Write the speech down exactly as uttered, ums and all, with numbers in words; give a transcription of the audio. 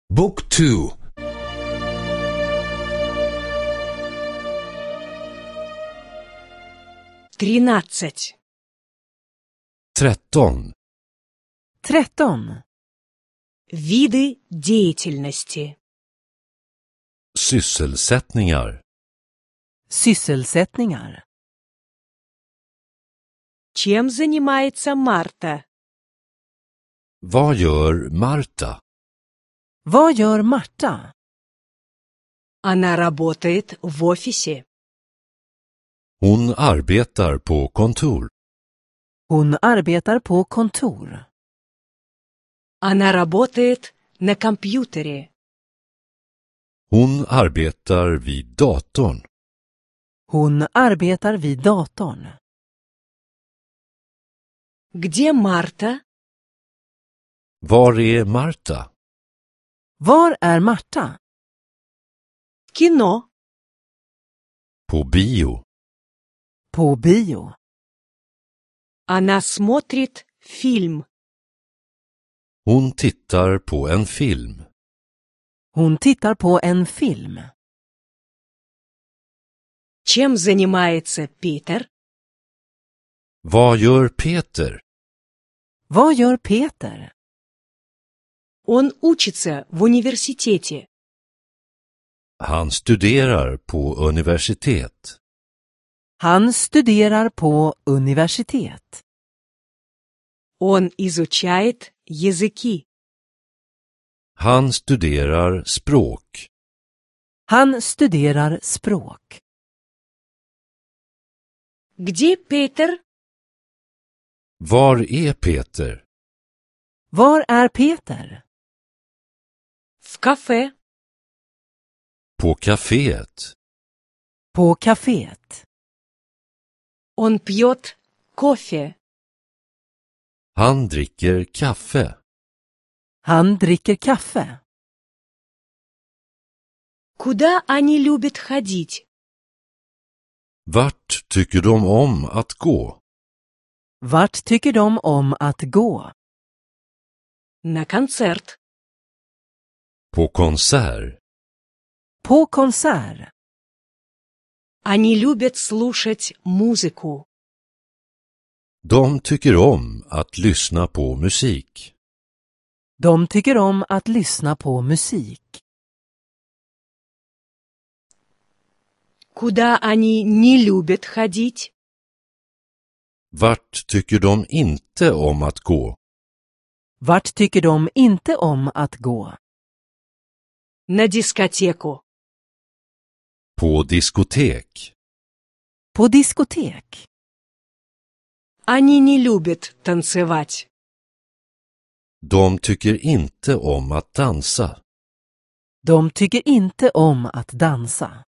Book two. Тринадцать. Tretton. Tretton. Виды деятельности. Sysselsättningar. Sysselsättningar. Чем занимается Марта? Vad gör Marta? Vad gör Marta? Она работает в офисе. Hon arbetar på kontor. Hon arbetar på kontor. Она работает на компьютере. Hon arbetar vid datorn. Hon arbetar vid datorn. Где Марта? Var är Marta? Var är Marta? Кино. På bio. På bio. Она смотрит фильм. Hon tittar på en film. Hon tittar på en film. Чем занимается Питер? Vad gör Peter? Vad gör Peter? Он учится в университете. Han studerar på universitet. Han studerar på universitet. Он изучает языки. Han studerar språk. Han studerar språk. Где Питер? Var är Peter? Var är Peter? В кафе. På kaféet. På kaféet. Он пьет кофе. Han dricker kaffe. Han dricker kaffe. Куда они любят ходить? Vart tycker de om att gå? Vart tycker de om att gå? На концерт. På konsert. På konsert. Они любят слушать музыку. De tycker om att lyssna på musik. De tycker om att lyssna på musik. Куда они не любят ходить? Vart tycker de inte om att gå? Vart tycker de inte om att gå? На дискотеку. På diskotek. På diskotek. Они не любят танцевать. De tycker inte om att dansa. De tycker inte om att dansa.